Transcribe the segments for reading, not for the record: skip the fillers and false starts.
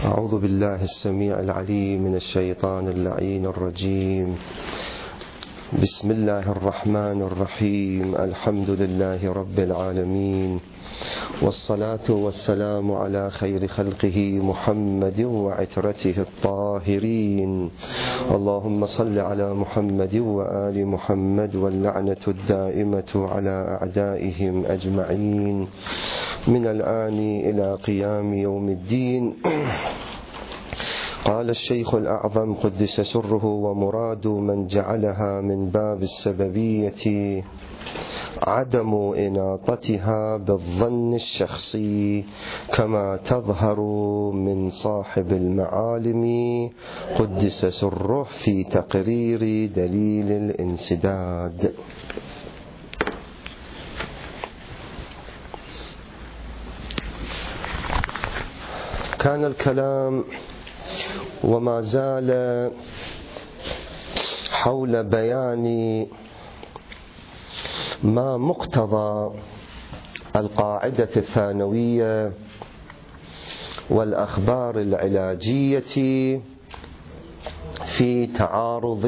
أعوذ بالله السميع العليم من الشيطان اللعين الرجيم. بسم الله الرحمن الرحيم. الحمد لله رب العالمين، والصلاة والسلام على خير خلقه محمد وعترته الطاهرين. اللهم صل على محمد وآل محمد، واللعنة الدائمة على أعدائهم أجمعين من الآن إلى قيام يوم الدين. قال الشيخ الأعظم قدس سره: ومراد من جعلها من باب السببية عدم إناطتها بالظن الشخصي، كما تظهر من صاحب المعالم قدس سره في تقرير دليل الانسداد. كان الكلام وما زال حول بيان ما مقتضى القاعدة الثانوية والأخبار العلاجية في تعارض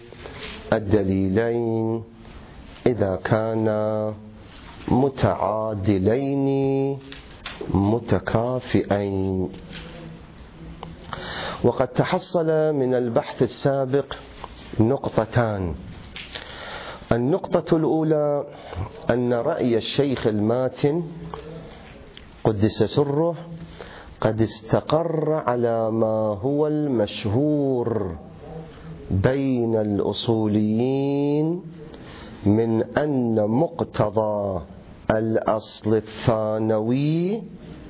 الدليلين إذا كانا متعادلين متكافئين. وقد تحصل من البحث السابق نقطتان. النقطة الأولى أن رأي الشيخ الماتن قدس سره قد استقر على ما هو المشهور بين الأصوليين من أن مقتضى الأصل الثانوي،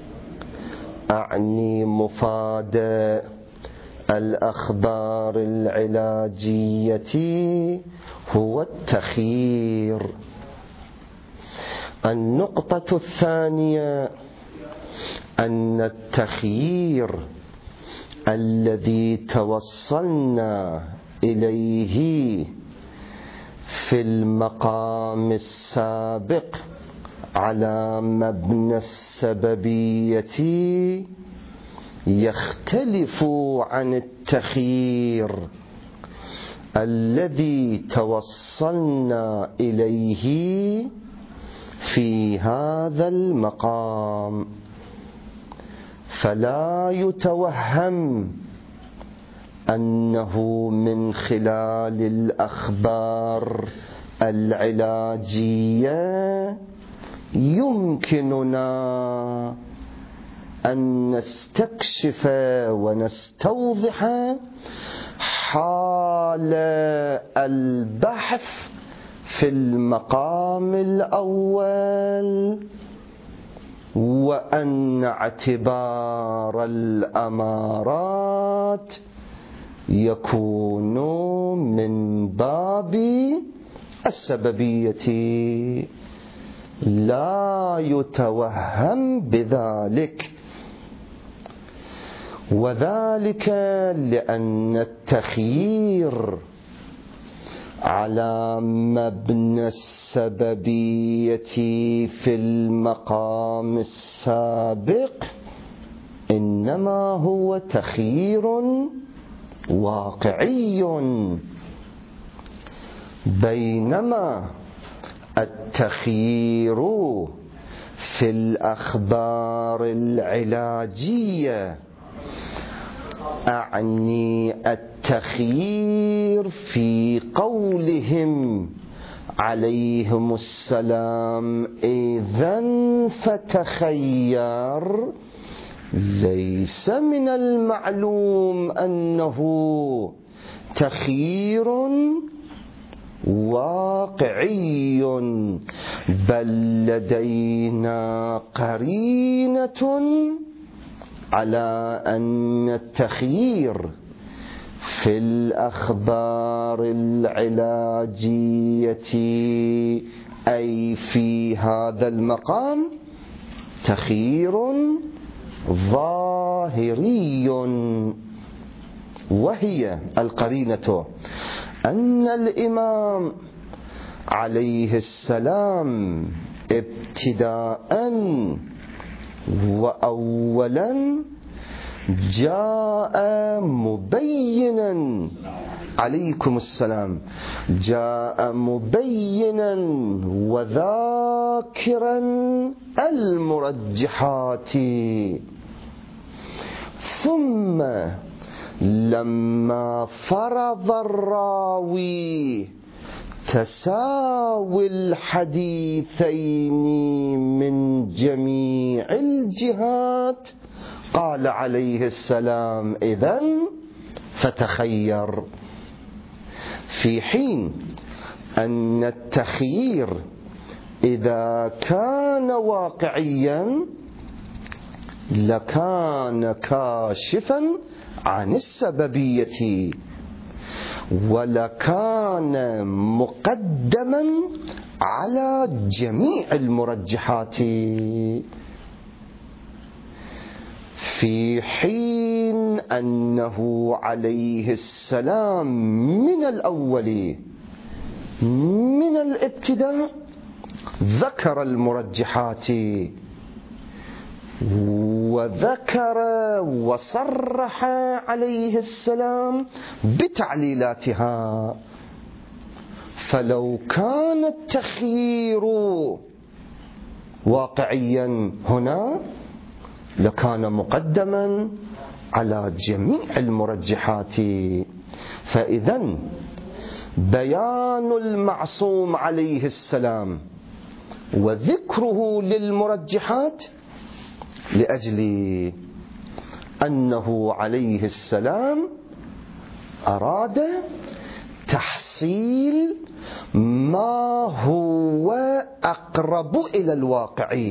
أعني مفاد الأخبار العلاجية، هو التخيير. النقطة الثانية أن التخيير الذي توصلنا إليه في المقام السابق على مبنى السببية يختلف عن التخيير الذي توصلنا إليه في هذا المقام. فلا يتوهم أنه من خلال الأخبار العلاجية يمكننا أن نستكشف ونستوضح حال البحث في المقام الأول، وأن اعتبار الأمارات يكون من باب السببية. لا يتوهم بذلك، وذلك لأن التخيير على مبنى السببية في المقام السابق إنما هو تخيير واقعي، بينما التخيير في الأخبار العلاجية، أعني التخيير في قولهم عليهم السلام إذن فتخير، ليس من المعلوم أنه تخيير واقعي، بل لدينا قرينة على أن التخيير في الأخبار العلاجية أي في هذا المقام تخيير ظاهري. وهي القرينة أن الإمام عليه السلام ابتداء وأولا جاء مبينا، عليكم السلام، جاء مبينا وذاكرا المرجحات. ثم لما فرض الراوي تساوي الحديثين من جميع الجهات قال عليه السلام: إذن فتخير. في حين أن التخيير إذا كان واقعيا لكان كاشفا عن السببية، ولكان مقدما على جميع المرجحات. في حين أنه عليه السلام من الأول من الابتداء ذكر المرجحات وذكر وصرح عليه السلام بتعليلاتها. فلو كان التخيير واقعيا هنا لكان مقدما على جميع المرجحات. فإذن بيان المعصوم عليه السلام وذكره للمرجحات لأجل أنه عليه السلام أراد تحصيل ما هو أقرب إلى الواقع،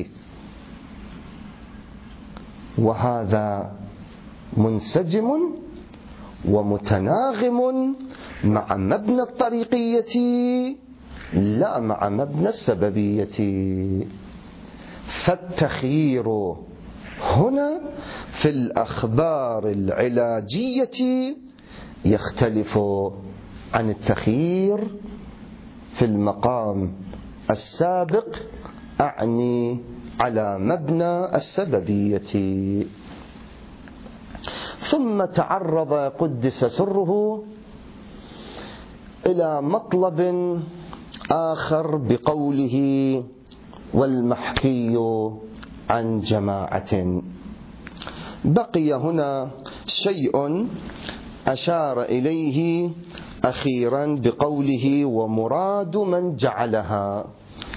وهذا منسجم ومتناغم مع مبنى الطريقية لا مع مبنى السببية. فالتخيير هنا في الأخبار العلاجية يختلف عن التخيير في المقام السابق، أعني على مبنى السببية. ثم تعرض قدس سره إلى مطلب آخر بقوله: والمحكي عن جماعة. بقي هنا شيء أشار إليه أخيرا بقوله: ومراد من جعلها.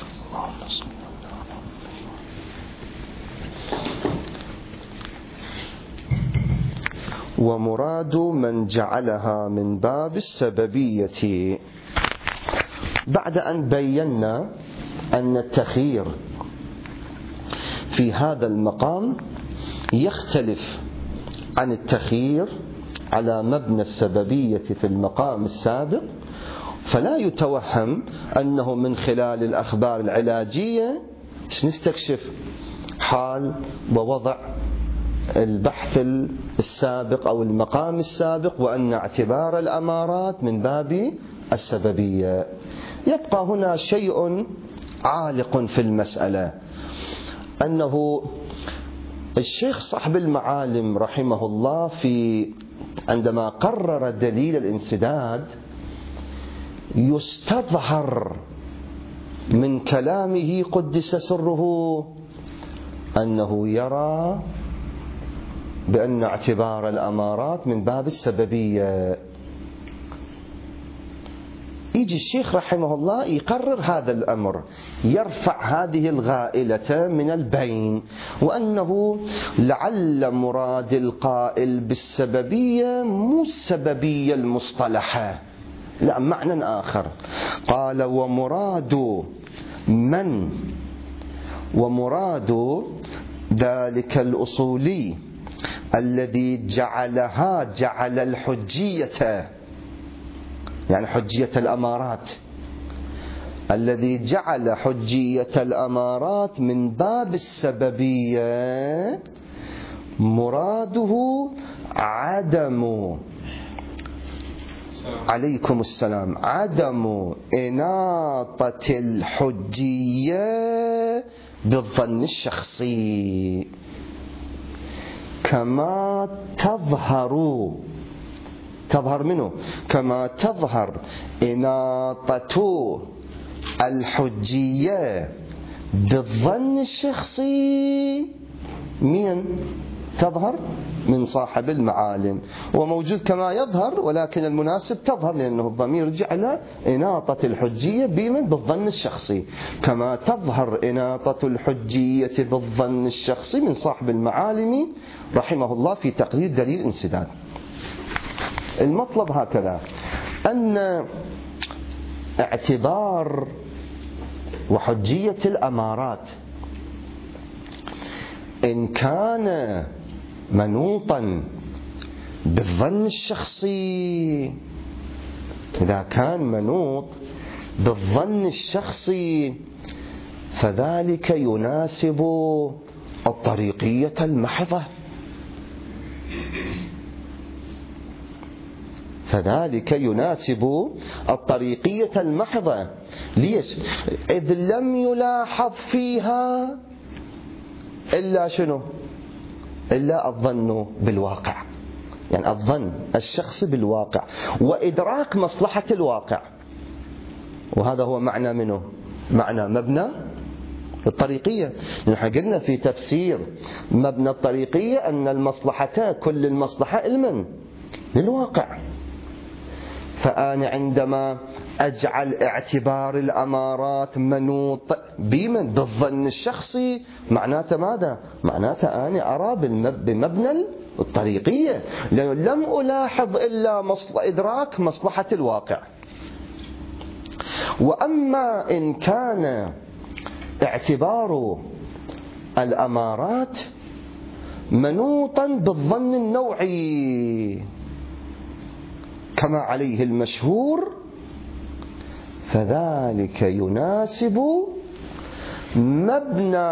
ومراد من جعلها من باب السببية. بعد أن بينا أن التخيير في هذا المقام يختلف عن التخيير على مبنى السببية في المقام السابق، فلا يتوهم أنه من خلال الأخبار العلاجية نستكشف حال ووضع البحث السابق أو المقام السابق، وأن اعتبار الأمارات من باب السببية. يبقى هنا شيء عالق في المسألة، أنه الشيخ صاحب المعالم رحمه الله عندما قرر دليل الانسداد يستظهر من كلامه قدس سره أنه يرى بأن اعتبار الأمارات من باب السببية. يجي الشيخ رحمه الله يقرر هذا الأمر، يرفع هذه الغائلة من البين، وأنه لعل مراد القائل بالسببية مو السببية المصطلحة، لا، معنى آخر. قال: ومراد ذلك الأصولي الذي جعل الحجية، يعني حجية الأمارات، الذي جعل حجية الأمارات من باب السببية، مراده عليكم السلام، عدم إناطة الحجية بالظن الشخصي، كما تظهر منه كما تظهر إناطة الحجية بالظن الشخصي من تظهر من صاحب المعالم، وموجود كما يظهر، ولكن المناسب تظهر لأنه الضمير يرجع إلى إناطة الحجية بالظن الشخصي، كما تظهر إناطة الحجية بالظن الشخصي من صاحب المعالم رحمه الله في تقرير دليل الانسداد. المطلب هكذا، أن اعتبار وحجية الأمارات إن كان منوطا بالظن الشخصي، إذا كان منوط بالظن الشخصي فذلك يناسب الطريقية المحضة، فذلك يناسب الطريقية المحضة. ليش؟ إذ لم يلاحظ فيها إلا شنو؟ إلا الظن بالواقع، يعني الظن الشخصي بالواقع وإدراك مصلحة الواقع، وهذا هو معنى منه، معنى مبنى الطريقية. نحن قلنا في تفسير مبنى الطريقية أن المصلحة كل المصلحة المن للواقع. فأنا عندما أجعل اعتبار الأمارات منوط بالظن الشخصي معناته ماذا؟ معناته أنا أرى بمبنى الطريقية، لأنه لم ألاحظ إلا إدراك مصلحة الواقع. وأما إن كان اعتبار الأمارات منوطا بالظن النوعي كما عليه المشهور، فذلك يناسب مبنى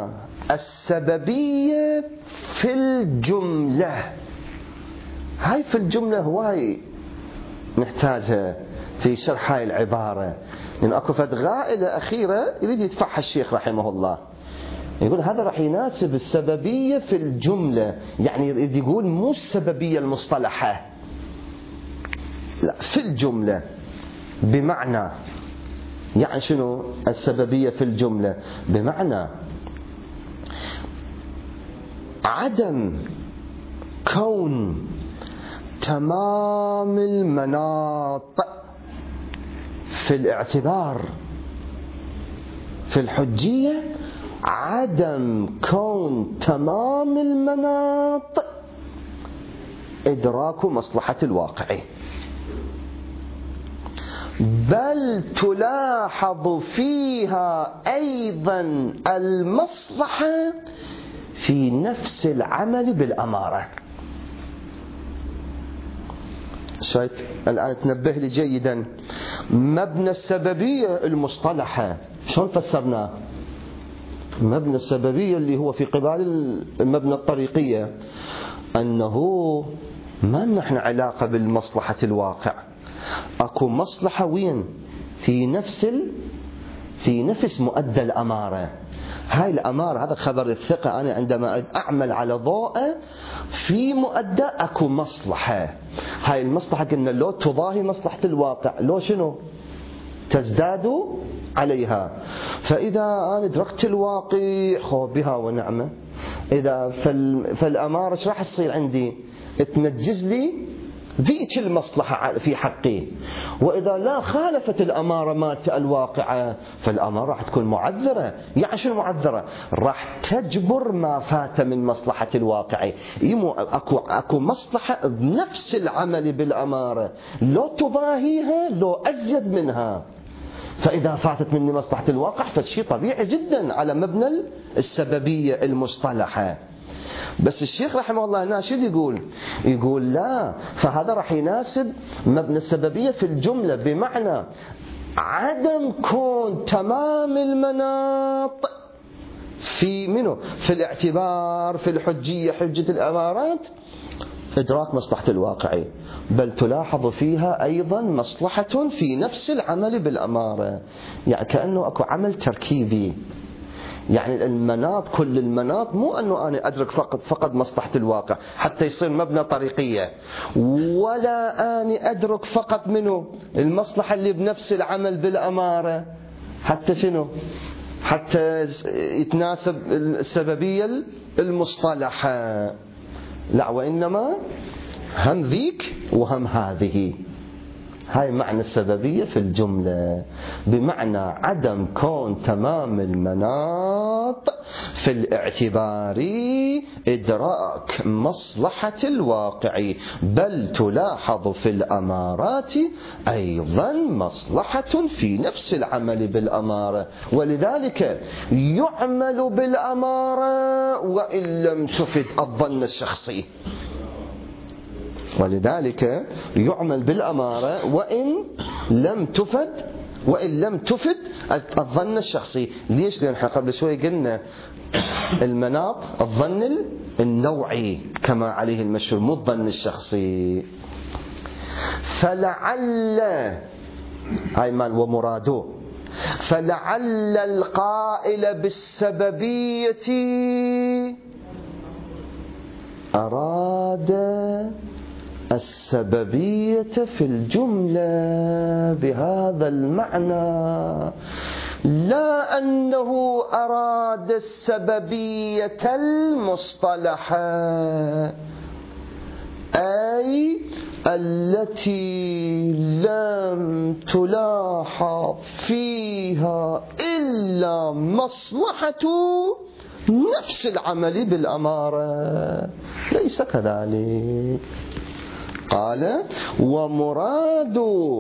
السببية في الجملة. هاي في الجملة هواي نحتاجها في شرح هاي العبارة، لأن أكو فد غائلة أخيرة يريد يدفعها الشيخ رحمه الله، يقول هذا راح يناسب السببية في الجملة، يعني يريد يقول مو السببية المصطلحة، لا، في الجملة. بمعنى يعني شنو السببية في الجملة؟ بمعنى عدم كون تمام المناط في الاعتبار في الحجية، عدم كون تمام المناط إدراك مصلحة الواقع، بل تلاحظ فيها أيضا المصلحة في نفس العمل بالأمارة. شايف الآن تنبه لي جيدا، مبنى السببية المصطلحة شلون فسرناه؟ مبنى السببية اللي هو في قبال المبنى الطريقية، أنه ما نحن علاقة بالمصلحة الواقع، أكو مصلحة وين؟ في نفس مؤدى الأمارة. هاي الأمارة، هذا خبر الثقة، أنا عندما أعمل على ضوء في مؤدى أكو مصلحة، هاي المصلحة قلنا لو تضاهي مصلحة الواقع، لو شنو؟ تزداد عليها. فإذا أنا أدركت الواقع خو بها ونعمة، إذا فالأمارة ايش راح تصير عندي؟ تنجز لي ذيك المصلحة في حقي. وإذا لا خالفت الأمارة مالت الواقعة، فالأمارة راح تكون معذرة. يعني شنو معذرة؟ راح تجبر ما فات من مصلحة الواقع. أكو مصلحة بنفس العمل بالأمارة، لو تضاهيها لو أزيد منها. فإذا فاتت مني مصلحة الواقع فشي طبيعي جدا على مبنى السببية المصطلحة. بس الشيخ رحمه الله هنا شو يقول لا، فهذا راح يناسب مبنى السببية في الجملة، بمعنى عدم كون تمام المناط في الاعتبار في الحجية، حجة الأمارات، إدراك مصلحة الواقع، بل تلاحظ فيها أيضا مصلحة في نفس العمل بالأمارة. يعني كأنه أكو عمل تركيبي، يعني المناط، كل المناط مو أنه أنا أدرك فقط مصلحة الواقع حتى يصير مبنى طريقية، ولا أنا أدرك فقط منه المصلحة اللي بنفس العمل بالأمارة حتى شنو، حتى يتناسب السببية المصطلحة. لا، وإنما هم ذيك وهم هذه. هاي معنى السببية في الجملة، بمعنى عدم كون تمام المناط في الاعتبار إدراك مصلحة الواقع، بل تلاحظ في الأمارات أيضا مصلحة في نفس العمل بالأمارة، ولذلك يعمل بالأمارة وإن لم تفد الظن الشخصي. ولذلك يعمل بالأمارة وإن لم تفد الظن الشخصي. ليش؟ لأن احنا قبل شوي قلنا المناط الظن النوعي كما عليه المشهور، مو الظن الشخصي. فلعل هاي مال ومراده، فلعل القائل بالسببية أراد السببية في الجملة بهذا المعنى، لا أنه أراد السببية المصطلحة، أي التي لم تلاحظ فيها إلا مصلحة نفس العمل بالأمارة. ليس كذلك. قال ومراد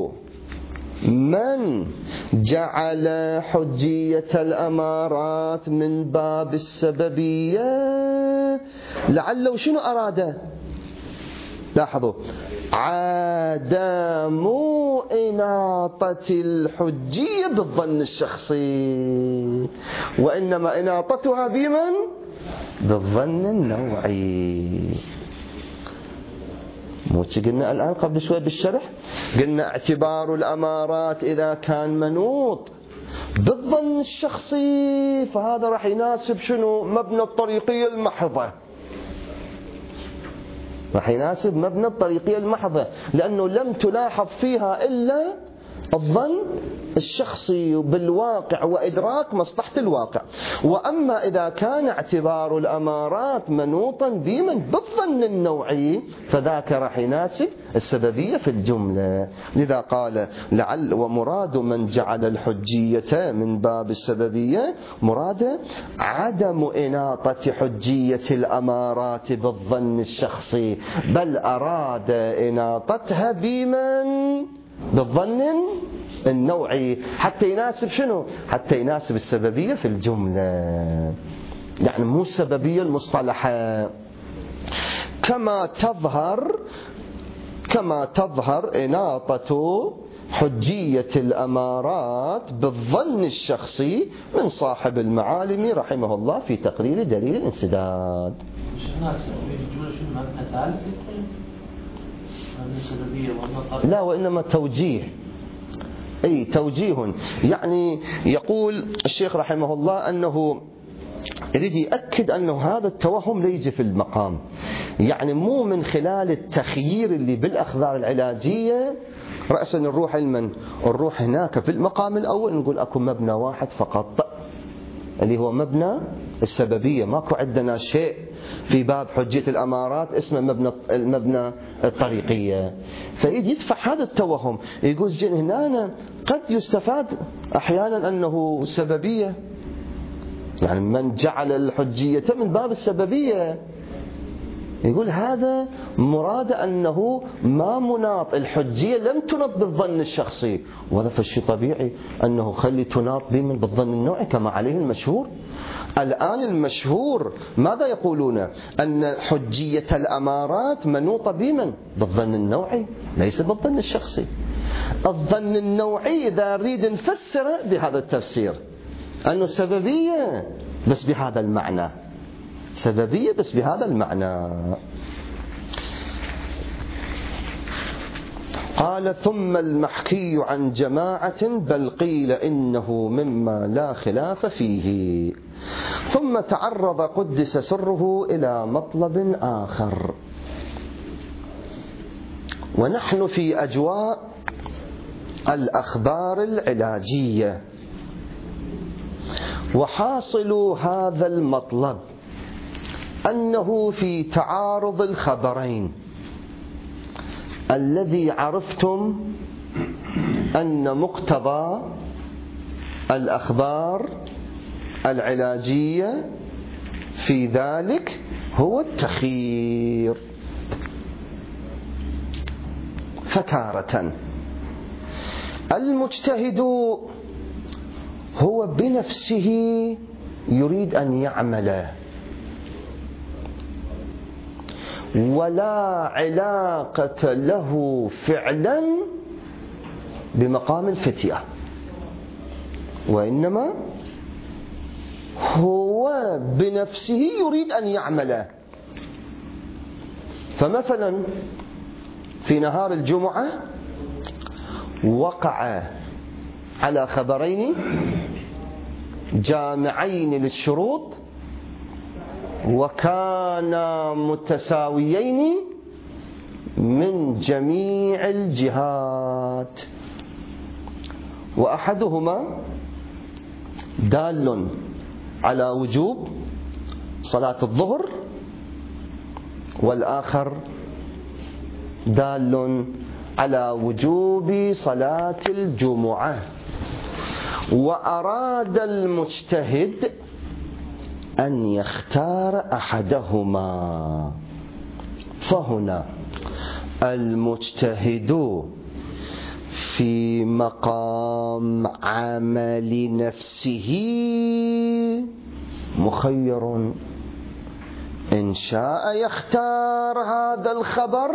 من جعل حجية الأمارات من باب السببية، لعله شنو أراد؟ لاحظوا، عدم إناطة الحجية بالظن الشخصي، وإنما إناطتها بمن؟ بالظن النوعي. مو قلنا الآن قبل شوي بالشرح، قلنا اعتبار الأمارات إذا كان منوط بالظن الشخصي فهذا راح يناسب شنو؟ مبنى الطريقية المحضة، راح يناسب مبنى الطريقية المحضة، لأنه لم تلاحظ فيها إلا الظن الشخصي بالواقع وإدراك مصلحة الواقع. وأما إذا كان اعتبار الأمارات منوطا بمن؟ بالظن النوعي، فذاك راح يناسب السببية في الجملة. لذا قال لعل ومراد من جعل الحجية من باب السببية، مراد عدم إناطة حجية الأمارات بالظن الشخصي، بل أراد إناطتها بمن؟ بالظن النوعي، حتى يناسب شنو؟ حتى يناسب السببية في الجملة، يعني مو السببية المصطلحة. كما تظهر إناطة حجية الأمارات بالظن الشخصي من صاحب المعالم رحمه الله في تقرير دليل الانسداد. لا، وإنما توجيه. أي توجيه، يعني يقول الشيخ رحمه الله أنه يريد يأكد أنه هذا التوهم لا يجي في المقام، يعني مو من خلال التخيير اللي بالأخبار العلاجية رأسا نروح نروح هناك في المقام الأول نقول أكو مبنى واحد فقط اللي هو مبنى السببية، ماكو عندنا شيء في باب حجية الأمارات اسمه المبنى الطريقية. فيريد يدفع هذا التوهم، يقول هنا قد يستفاد أحيانا أنه سببية، يعني من جعل الحجية من باب السببية، يقول هذا مراد أنه ما مناط الحجية لم تنط بالظن الشخصي، وهذا فالشيء طبيعي أنه خلي تناط بمن؟ بالظن النوعي كما عليه المشهور. الآن المشهور ماذا يقولون؟ أن حجية الأمارات منوطة بمن؟ بالظن النوعي، ليس بالظن الشخصي. الظن النوعي إذا نريد نفسره بهذا التفسير أنه سببية بس بهذا المعنى، سببية بس بهذا المعنى. قال ثم المحكي عن جماعة بل قيل إنه مما لا خلاف فيه. ثم تعرض قدس سره إلى مطلب آخر، ونحن في أجواء الأخبار العلاجية، وحاصل هذا المطلب أنه في تعارض الخبرين الذي عرفتم أن مقتضى الأخبار العلاجية في ذلك هو التخيير. فتارة المجتهد هو بنفسه يريد أن يعمل، ولا علاقة له فعلا بمقام الفتية، وإنما هو بنفسه يريد أن يعمل. فمثلا في نهار الجمعة وقع على خبرين جامعين للشروط وكانا متساويين من جميع الجهات، وأحدهما دال على وجوب صلاة الظهر، والآخر دال على وجوب صلاة الجمعة. وأراد المجتهد أن يختار أحدهما، فهنا المجتهد في مقام عمل نفسه مخير، إن شاء يختار هذا الخبر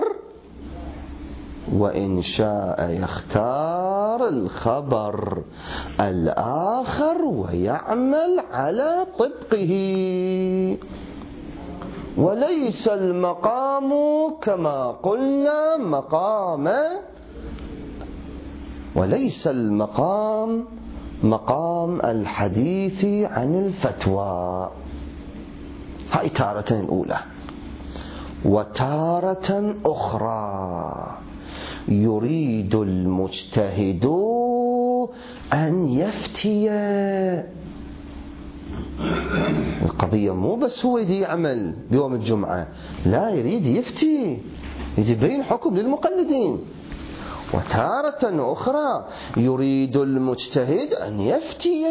وإن شاء يختار الخبر الآخر ويعمل على طبقه. وليس المقام كما قلنا وليس المقام مقام الحديث عن الفتوى. هاي تارة أولى. وتارة أخرى يريد المجتهد أن يفتي. القضية مو بس هو يدي يعمل بيوم الجمعة، لا، يريد يفتي، يبين حكم للمقلدين. وتارة أخرى يريد المجتهد أن يفتي،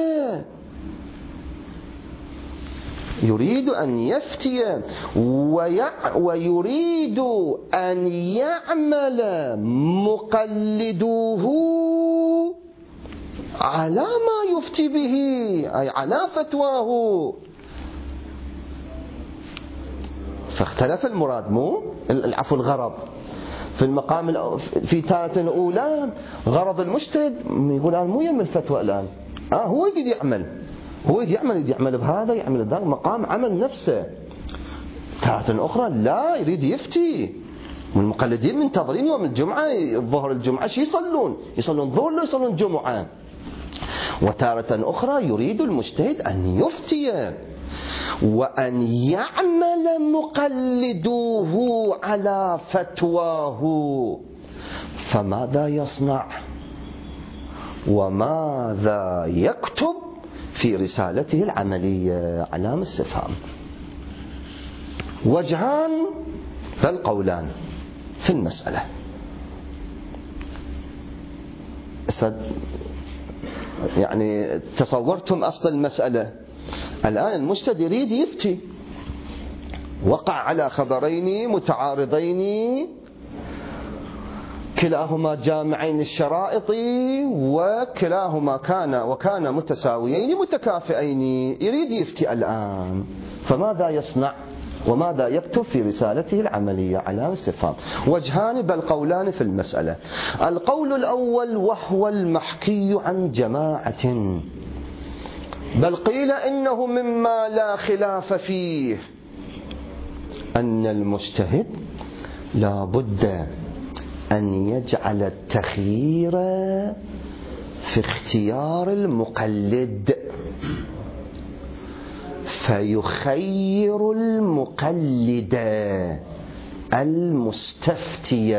يريد أن يفتي ويريد أن يعمل مقلدوه على ما يفتي به، أي على فتواه. فاختلف المراد، مو العفو الغرض في المقام في تارة الأولى. غرض المجتهد يقول أنا مو يم الفتوى الآن، هو يريد يعمل، هو يريد يعمل بهذا، يعمل بهذا، مقام عمل نفسه. تارة أخرى لا، يريد يفتي، والمقلدين منتظرين يوم الجمعة، الظهر الجمعة شي يصلون ظهر لا يصلون جمعة. وتارة أخرى يريد المجتهد أن يفتي وأن يعمل مقلدوه على فتواه. فماذا يصنع وماذا يكتب في رسالته العملية؟ علامة استفهام. وجهان بل قولان في المسألة. يعني تصورتم أصل المسألة. الآن المجتهد يريد يفتي، وقع على خبرين متعارضين كلاهما جامعين الشرائط وكلاهما كان متساويين متكافئين، يريد يفتي الآن. فماذا يصنع وماذا يكتب في رسالته العملية؟ علامة استفهام. وجهان بل قولان في المسألة. القول الأول وهو المحكي عن جماعة، بل قيل إنه مما لا خلاف فيه، أن المجتهد لا بد أن يجعل التخيير في اختيار المقلد. فيخير المقلد المستفتي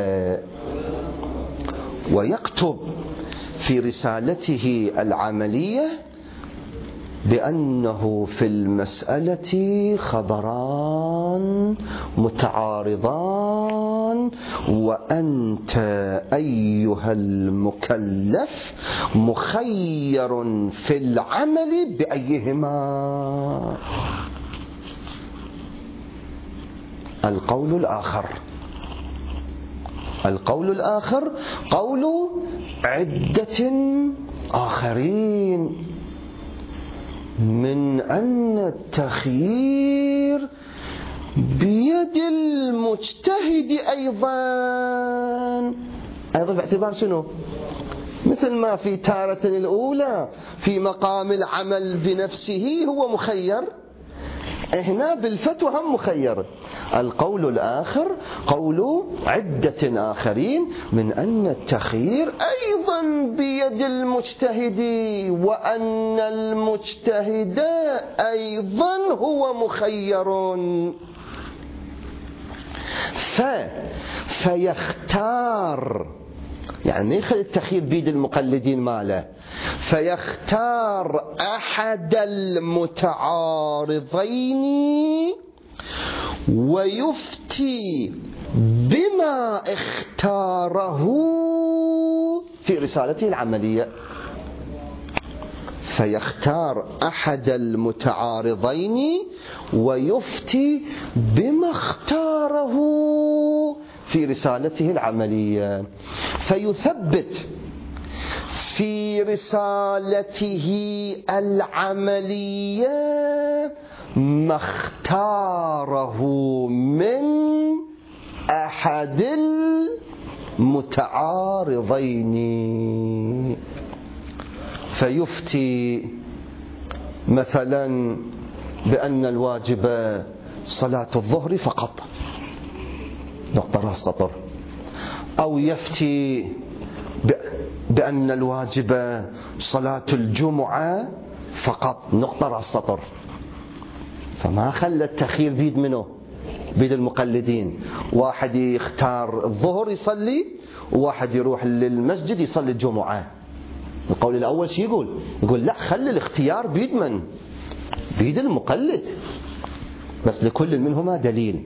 ويكتب في رسالته العملية بأنه في المسألة خبران متعارضان، وأنت أيها المكلف مخير في العمل بأيهما. القول الآخر قول عدة آخرين من أن التخيير بيد المجتهد أيضا باعتبار شنو؟ مثل ما في تارة الأولى في مقام العمل بنفسه هو مخير، هنا بالفتوى هم مخير. القول الآخر قول عدة آخرين من أن التخيير أيضا بيد المجتهد، وأن المجتهد أيضا هو مخير. فيختار، يعني يخلي التخيير بيد المقلدين ماله، فيختار أحد المتعارضين ويفتي بما اختاره في رسالته العملية. فيختار أحد المتعارضين ويفتي بما اختاره في رسالته العملية، فيثبت في رسالته العملية ما اختاره من أحد المتعارضين. فيفتي مثلا بأن الواجب صلاة الظهر فقط، نقطة راس سطر، أو يفتي بأن الواجب صلاة الجمعة فقط، نقطة راس سطر. فما خلى التخيير بيد منه؟ بيد المقلدين. واحد يختار الظهر يصلي، وواحد يروح للمسجد يصلي الجمعة. القول الأول شي يقول لا، خلي الاختيار بيد من؟ بيد المقلد، بس لكل منهما دليل.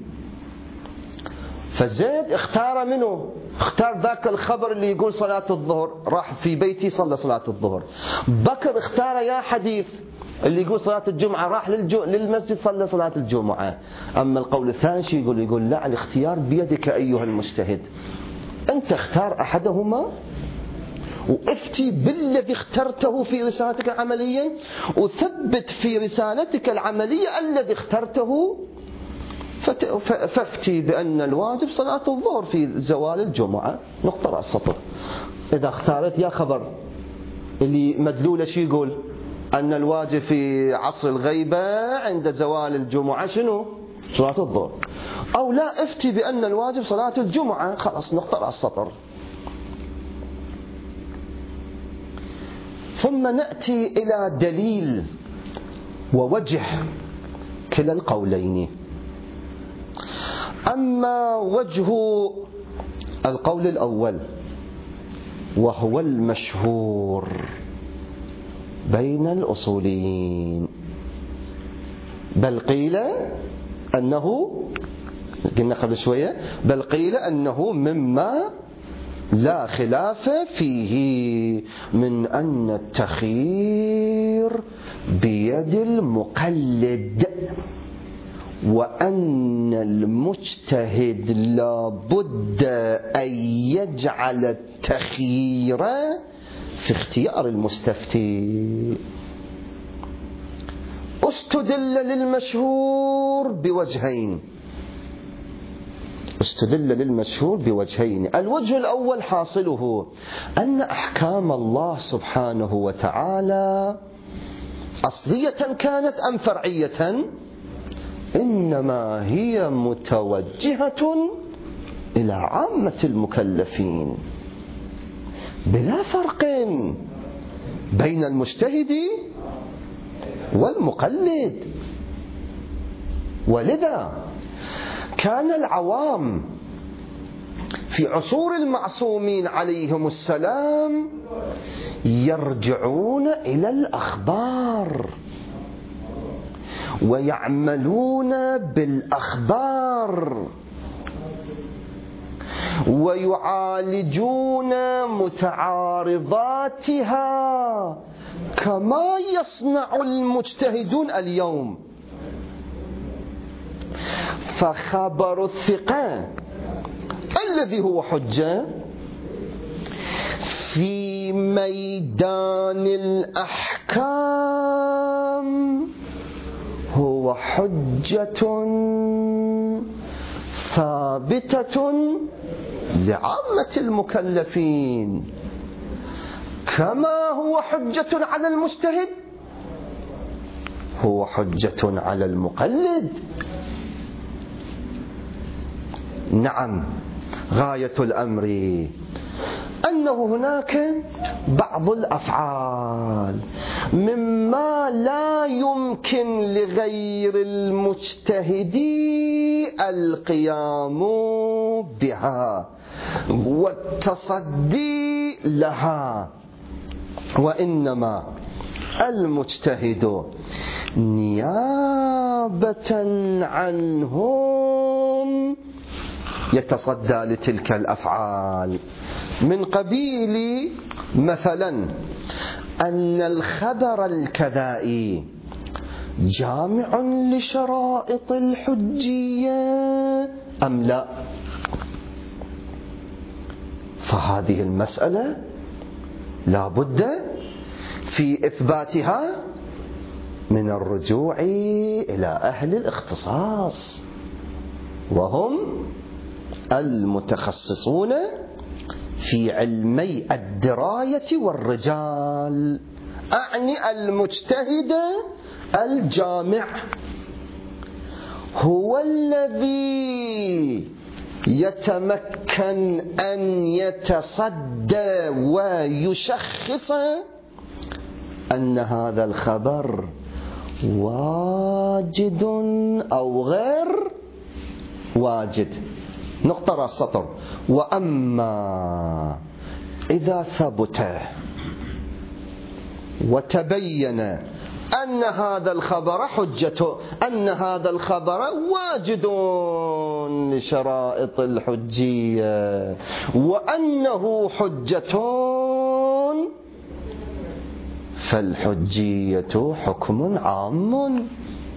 فزيد اختار منه، اختار ذاك الخبر اللي يقول صلاة الظهر، راح في بيتي صلى صلاة الظهر. بكر اختار يا حديث اللي يقول صلاة الجمعة، راح للمسجد صلى صلاة الجمعة. أما القول الثاني شي يقول لا، الاختيار بيدك أيها المجتهد، أنت اختار أحدهما وافتي بالذي اخترته في رسالتك العملية، وثبت في رسالتك العملية الذي اخترته، فافتي بأن الواجب صلاة الظهر في زوال الجمعة، نقطة رأس سطر. إذا اختارت يا خبر اللي مدلولة شي يقول أن الواجب في عصر الغيبة عند زوال الجمعة شنو؟ صلاة الظهر. أو لا، افتي بأن الواجب صلاة الجمعة، خلاص نقطة رأس سطر. ثم نأتي إلى دليل ووجه كلا القولين. أما وجه القول الأول وهو المشهور بين الأصوليين، بل قيل أنه، قلنا قبل شوية، بل قيل أنه مما لا خلاف فيه، من أن التخيير بيد المقلد، وأن المجتهد لا بد أن يجعل التخيير في اختيار المستفتي. استدل للمشهور بوجهين. الوجه الأول حاصله أن أحكام الله سبحانه وتعالى أصلية كانت أم فرعية، إنما هي متوجهة إلى عامة المكلفين بلا فرق بين المجتهد والمقلد. ولذا كان العوام في عصور المعصومين عليهم السلام يرجعون إلى الأخبار ويعملون بالأخبار ويعالجون متعارضاتها كما يصنع المجتهدون اليوم. فخبر الثقة الذي هو حجة في ميدان الأحكام هو حجة ثابتة لعامة المكلفين، كما هو حجة على المجتهد هو حجة على المقلد. نعم، غاية الأمر أنه هناك بعض الأفعال مما لا يمكن لغير المجتهد القيام بها والتصدي لها، وإنما المجتهد نيابة عنهم يتصدى لتلك الأفعال، من قبيل مثلا أن الخبر الكذائي جامع لشرائط الحجية أم لا. فهذه المسألة لا بد في إثباتها من الرجوع إلى أهل الاختصاص، وهم المتخصصون في علمي الدراية والرجال، أعني المجتهد الجامع هو الذي يتمكن أن يتصدى ويشخص أن هذا الخبر واجد أو غير واجد. نقطة راس سطر. وأما إذا ثبت وتبين أن هذا الخبر حجته، أن هذا الخبر واجد لشرائط الحجية وأنه حجة، فالحجية حكم عام.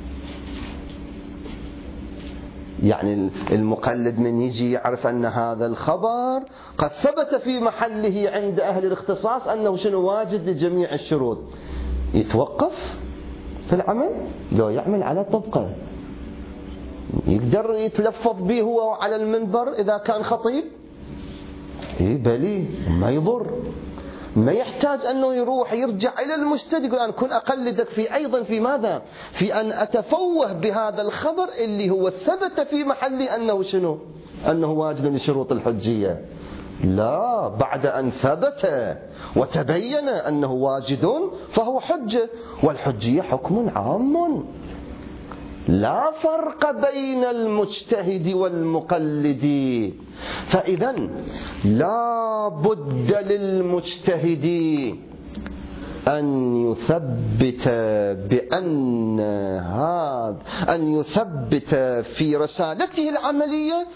يعني المقلد من يجي يعرف أن هذا الخبر قد ثبت في محله عند أهل الاختصاص أنه شنو واجد لجميع الشروط، يتوقف في العمل، لو يعمل على طبقه، يقدر يتلفظ به هو على المنبر إذا كان خطيب، بلي ما يضر، ما يحتاج أنه يروح يرجع إلى المجتهد يقول أنا كن أقلدك في أيضا في ماذا؟ في أن أتفوه بهذا الخبر اللي هو ثبت في محلي أنه شنو؟ أنه واجد لشروط الحجية. لا، بعد أن ثبت وتبين أنه واجد فهو حجة، والحجية حكم عام، لا فرق بين المجتهد والمقلد. فإذا لا بد للمجتهد أن يثبت أن يثبت في رسالته العملية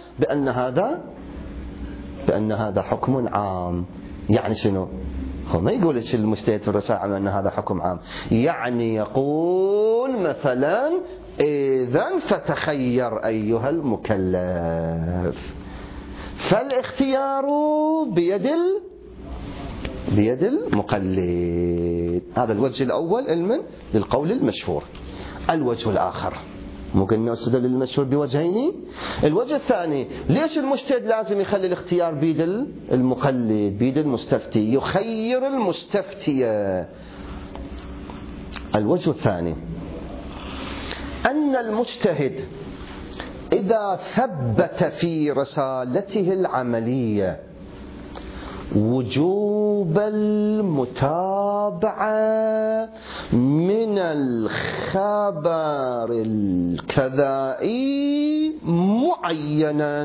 بأن هذا حكم عام. يعني شنو؟ هو ما يقول المجتهد في الرسالة أن هذا حكم عام، يعني يقول مثلا إذن فتخير أيها المكلف، فالاختيار بيد المقلد. هذا الوجه الأول للقول المشهور. الوجه الآخر، مو قلنا استدل المشهور بوجهين؟ الوجه الثاني، ليش المجتهد لازم يخلي الاختيار بيد المقلد، بيد المستفتي، يخير المستفتي؟ الوجه الثاني أن المجتهد إذا ثبت في رسالته العملية وجود وجوب المتابعة من الخبر الكذائي معينا.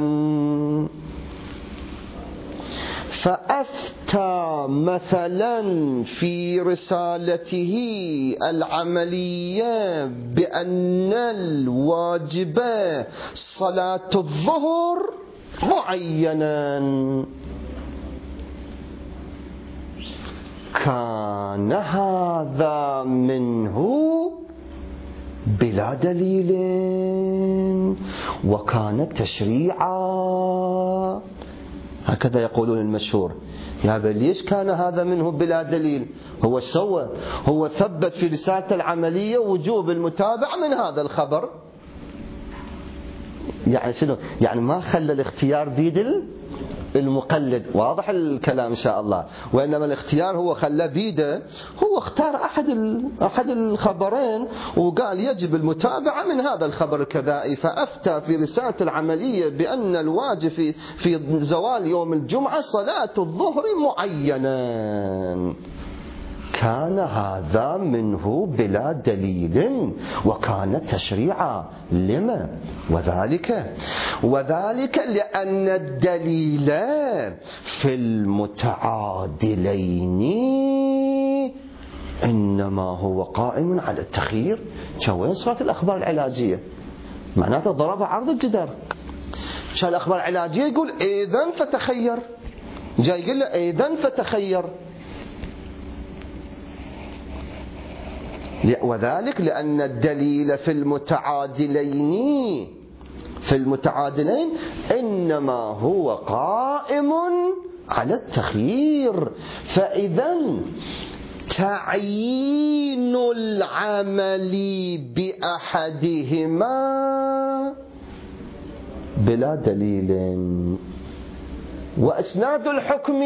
فأفتى مثلا في رسالته العملية بأن الواجب صلاة الظهر معينا، كان هذا منه بلا دليل وكان تشريعا. هكذا يقولون المشهور. يا بل ليش كان هذا منه بلا دليل؟ هو سوى، هو ثبت في رسالة العملية وجوب المتابعة من هذا الخبر. يعني شنو؟ يعني ما خلى الاختيار بيد المقلد. واضح الكلام إن شاء الله. وإنما الاختيار هو خلى بيده، هو اختار أحد الخبرين وقال يجب المتابعة من هذا الخبر الكذائي. فأفتى في رسالة العملية بأن الواجب في زوال يوم الجمعة صلاة الظهر معينا، كان هذا منه بلا دليل وكان تشريعا. لما؟ وذلك لأن الدليل في المتعادلين إنما هو قائم على التخيير. وين صارت الأخبار العلاجية؟ معناته ضربها عرض الجدار. شو الأخبار العلاجية؟ يقول إذن فتخير، جاي يقول له إذن فتخير. وذلك لأن الدليل في المتعادلين إنما هو قائم على التخيير. فإذا تعيين العمل بأحدهما بلا دليل وإسناد الحكم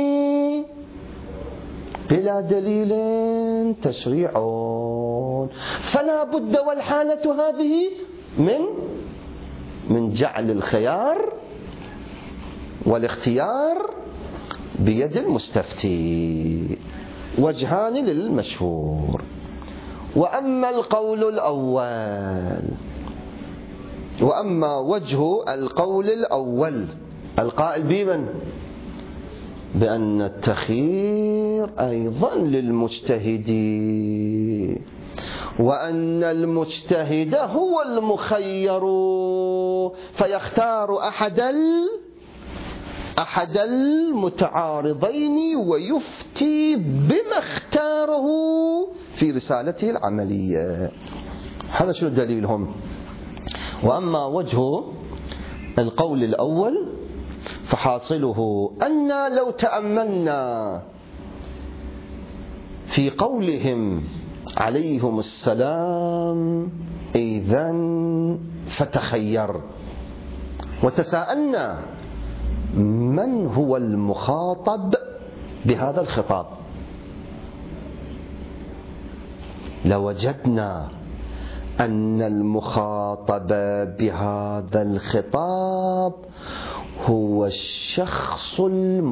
بلا دليل تشريع، فلا بد والحالة هذه من جعل الخيار والاختيار بيد المستفتي. وجهان للمشهور. وأما وجه القول الأول القائل بمن؟ بأن التخيير أيضا للمجتهد، وأن المجتهد هو المخير فيختار أحد المتعارضين ويفتي بما اختاره في رسالته العملية. هذا شنو دليلهم؟ وأما وجه القول الأول فحاصله أن لو تأملنا في قولهم عليهم السلام إذن فتخير، وتساءلنا من هو المخاطب بهذا الخطاب، لوجدنا أن المخاطب بهذا الخطاب هو الشخص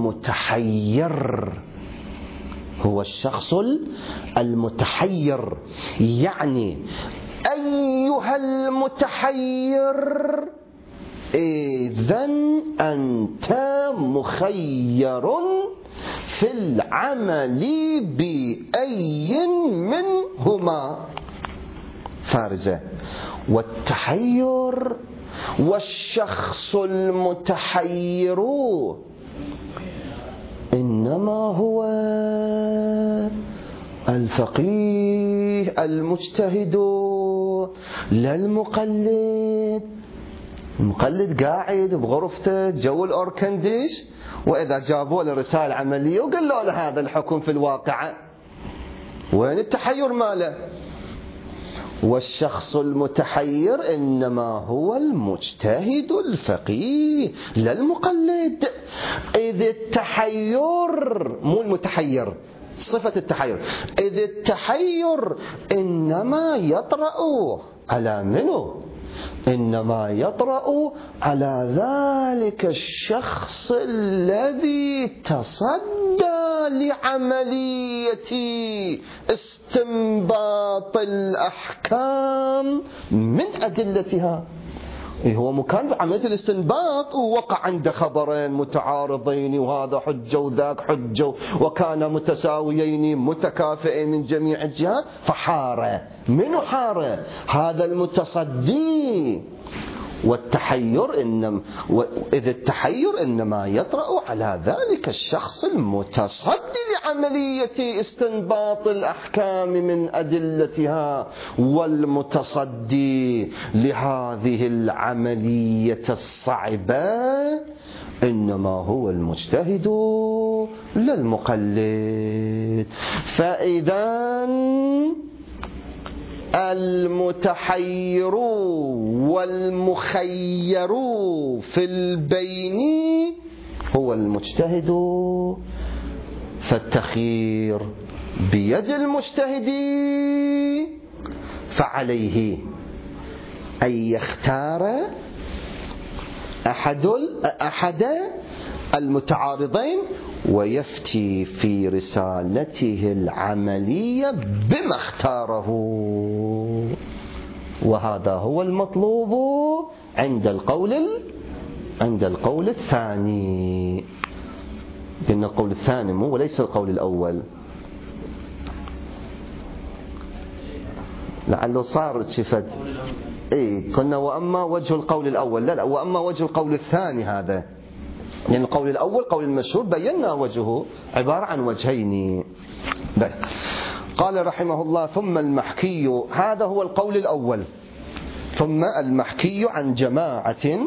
المتحير. يعني أيها المتحير إذن أنت مخير في العمل بأي منهما فارزة. والتحير والشخص المتحير إنما هو الفقيه المجتهد لا المقلد. المقلد قاعد بغرفته جو الأوركنديش، وإذا جابوا له رسالة عملية وقالوا له هذا الحكم في الواقع، وين التحير ماله؟ والشخص المتحير إنما هو المجتهد الفقيه لا المقلد. إذ التحير مو المتحير، صفة التحير، إذ التحير إنما يطرأ على منه؟ إنما يطرأ على ذلك الشخص الذي تصدى لعملية استنباط الأحكام من أدلتها. هو مكان بعملية الاستنباط ووقع عنده خبرين متعارضين، وهذا حجة وذاك حجة، وكان متساويين متكافئين من جميع الجهات، فحار. من حار؟ هذا المتصدي. والتحير إذ التحير إنما يطرأ على ذلك الشخص المتصدي لعملية استنباط الأحكام من أدلتها، والمتصدي لهذه العملية الصعبة إنما هو المجتهد لا المقلد. فإذا المتحير والمخير في البين هو المجتهد، فالتخيير بيد المجتهد، فعليه أن يختار أحد المتعارضين ويفتي في رسالته العملية بما اختاره. وهذا هو المطلوب عند القول الثاني. قلنا القول الثاني مو وليس القول الأول، لعله صار شفت. كنا وأما وجه القول الأول، لا وأما وجه القول الثاني هذا، لأن القول الأول قول المشهور بينا وجهه عبارة عن وجهين. قال رحمه الله: ثم المحكي، هذا هو القول الأول. ثم المحكي عن جماعة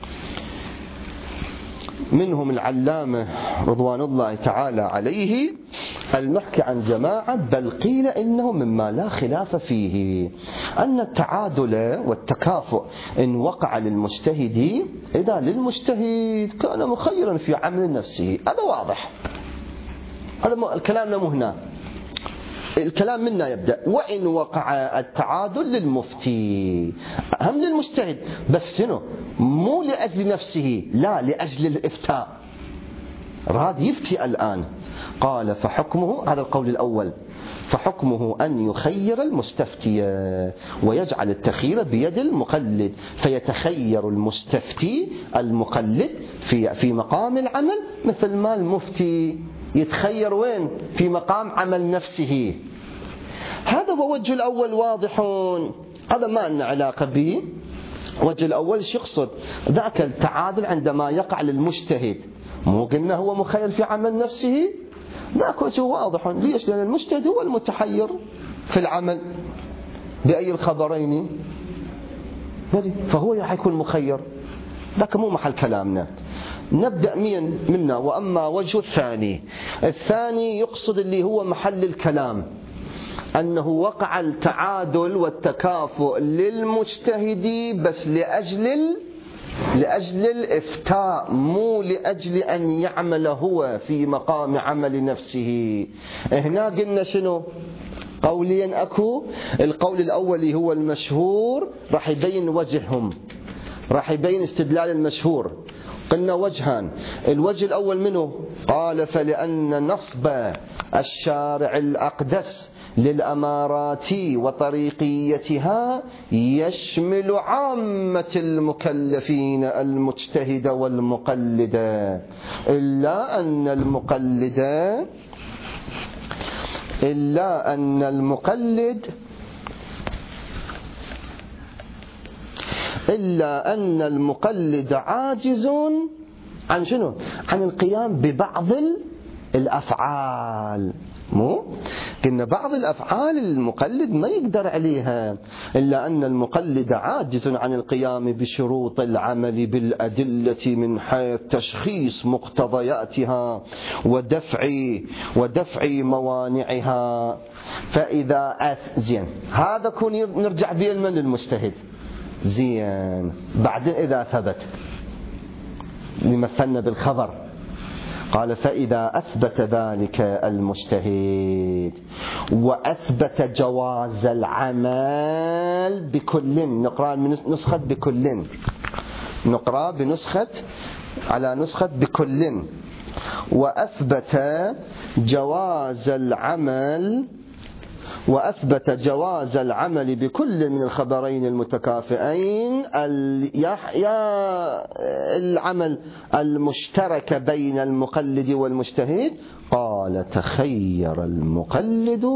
منهم العلامة رضوان الله تعالى عليه، المحكي عن جماعة بل قيل إنه مما لا خلاف فيه أن التعادل والتكافؤ إن وقع للمجتهد، إذا للمجتهد كان مخيرا في عمل نفسه. هذا واضح، هذا الكلام مو هنا، الكلام منا يبدأ. وإن وقع التعادل للمفتي، هم للمجتهد، بس شنو؟ مو لأجل نفسه، لا لأجل الإفتاء، راد يفتي الآن. قال: فحكمه، هذا القول الأول، فحكمه أن يخير المستفتي ويجعل التخيير بيد المقلد، فيتخير المستفتي المقلد في مقام العمل، مثل ما المفتي يتخير وين؟ في مقام عمل نفسه. هذا هو وجه الأول، واضح، هذا ما لنا علاقة به. وجه الأول شو يقصد؟ ذاك التعادل عندما يقع للمجتهد، مو قلنا هو مخير في عمل نفسه؟ ذاك وجه واضح. ليش؟ لأن المجتهد هو المتحير في العمل بأي الخبرين، فهو يكون مخير. ذاك مو محل كلامنا. نبدأ منا. وأما وجه الثاني يقصد اللي هو محل الكلام، أنه وقع التعادل والتكافؤ للمجتهد بس لأجل الإفتاء، مو لأجل أن يعمل هو في مقام عمل نفسه. هنا قلنا شنو؟ قولين أكو. القول الأول هو المشهور، راح يبين وجههم، راح يبين استدلال المشهور. قلنا وجهان. الوجه الأول منه قال: فلأن نصب الشارع الأقدس للأمارات وطريقيتها يشمل عامة المكلفين المجتهد والمقلد، إلا أن المقلد عاجز عن شنو؟ عن القيام ببعض الأفعال. مو قلنا بعض الأفعال المقلد ما يقدر عليها، إلا أن المقلد عاجز عن القيام بشروط العمل بالأدلة من حيث تشخيص مقتضياتها ودفع موانعها. فإذا زين هذا كون نرجع به من المجتهد زين. بعدين إذا ثبت، مثلنا بالخبر، قال فإذا أثبت ذلك المجتهد وأثبت جواز العمل بكل، نقرأ بنسخة بكل، نقرأ بنسخة على نسخة بكل، وأثبت جواز العمل بكل من الخبرين المتكافئين العمل المشترك بين المقلد والمجتهد. قال تخير المقلد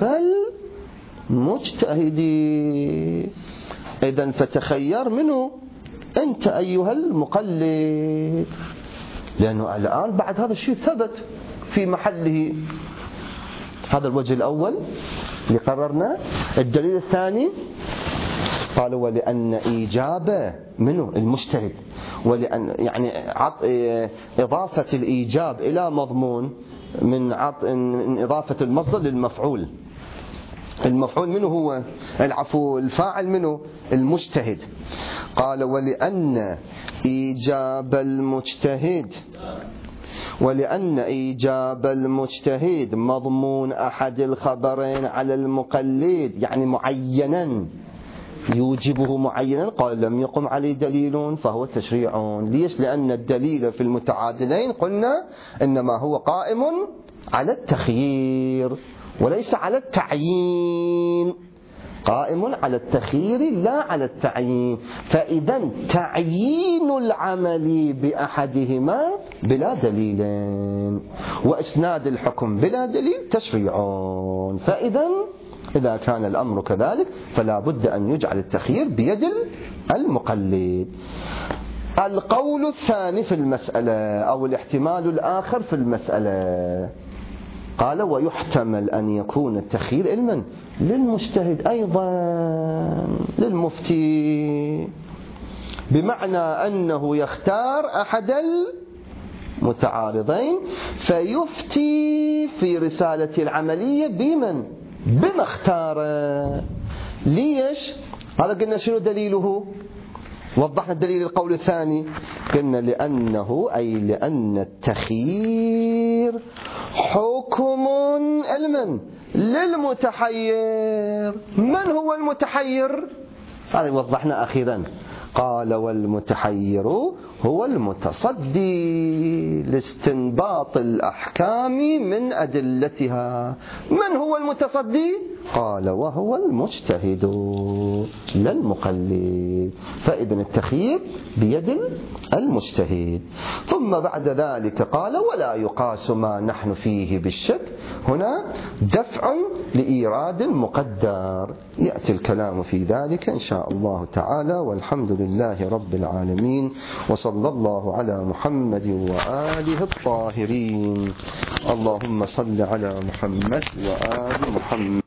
كالمجتهد. إذن فتخير منه أنت أيها المقلد، لأنه الآن بعد هذا الشيء ثبت في محله. هذا الوجه الأول اللي قررنا. الدليل الثاني قالوا ولأن إيجاب منه المجتهد، ولأن يعني إضافة الإيجاب إلى مضمون من إضافة المصدر للمفعول. المفعول منه هو الفاعل منه المجتهد. قال ولأن إيجاب المجتهد مضمون أحد الخبرين على المقلد، يعني معينا يوجبه معينا. قال لم يقم عليه دليل فهو تشريع. ليش؟ لأن الدليل في المتعادلين قلنا إنما هو قائم على التخيير وليس على التعيين، قائم على التخيير لا على التعيين. فإذا تعيين العمل بأحدهما بلا دليل وإسناد الحكم بلا دليل تشريع. إذا كان الأمر كذلك فلا بد أن يجعل التخيير بيد المقلد. القول الثاني في المسألة أو الاحتمال الآخر في المسألة، قال ويحتمل أن يكون التخيير علما للمجتهد أيضا للمفتي، بمعنى أنه يختار أحد المتعارضين فيفتي في رسالة العملية بما اختار. ليش؟ هذا قلنا شنو دليله؟ وضحنا الدليل القول الثاني، قلنا لأن التخيير حكم علما للمتحير. من هو المتحير؟ هذا وضحنا أخيرا. قال والمتحير هو المتصدي لاستنباط الأحكام من أدلتها. من هو المتصدي؟ قال وهو المجتهد لا المقلد. فإذن التخيير بيد المجتهد. ثم بعد ذلك قال ولا يقاس ما نحن فيه بالشك، هنا دفع لإيراد مقدر، يأتي الكلام في ذلك إن شاء الله تعالى. والحمد لله رب العالمين، وصلى الله على محمد وآله الطاهرين. اللهم صل على محمد وآل محمد.